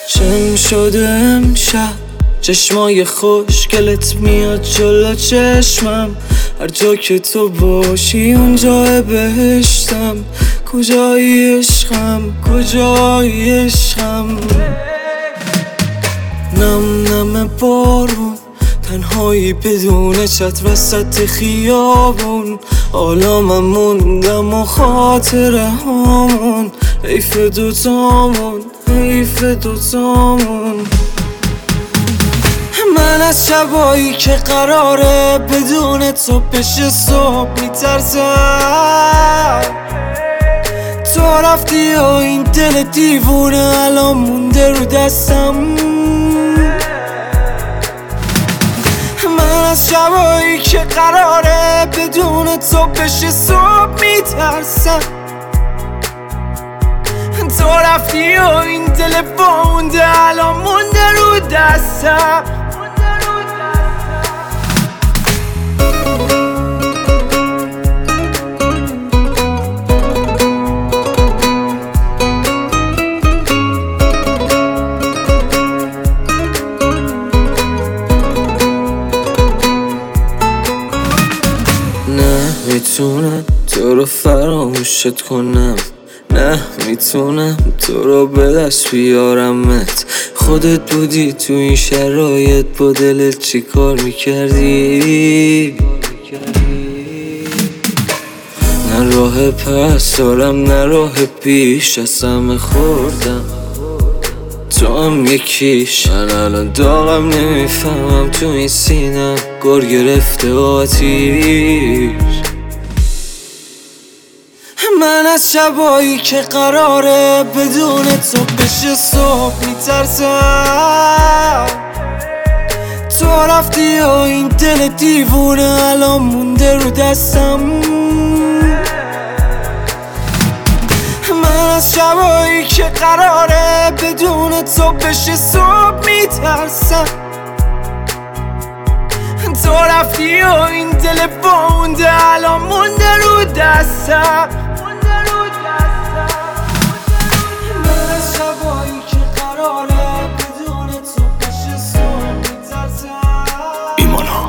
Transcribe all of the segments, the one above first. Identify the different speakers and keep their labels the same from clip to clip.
Speaker 1: چم شده امشب چشمای خوشگلت میاد جلو چشمم، هر جا که تو باشی اونجا بهشتم. کجایی عشقم، کجایی عشقم؟ نم نم بارون، تنهایی بدون چتر وسط خیابون. حالا من موندم و خاطره هامون، حیف دوتامون، حیف دوتامون. من از شبایی که قراره بدون تو بشه صبح میترسم. تو رفتی و این دل دیوونه الان مونده رو دستم. من از شبایی که قراره بدون تو بشه صبح میترسم. تو رفتی و این دل بونده الان مونده رو دستم. نه میتونم تو رو فراموشت کنم، نه میتونم تو رو به دست بیارمت. خودت بودی تو این شرایط با دلت چی کار میکردی؟ نه راه پس دارم نه راه پیش، از همه خوردم تو هم یکیش. من الان داغم نمیفهمم تو این سینم گر گرفته آتیش. من از شبایی که قراره بدون تو بشه صبح میترسم. تو رفتی و این دل دیوونه الان مونده رو دستم. من از شبایی که قراره بدون تو بشه صبح میترسم. تو رفتی و این دل بونده الان مونده رو دستم. من از شبایی که قراره بدون تو بشه صبح میترسم.
Speaker 2: ایمانا،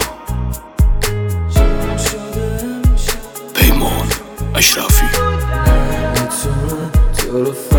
Speaker 2: پیمان، اشرافی.
Speaker 1: تو رو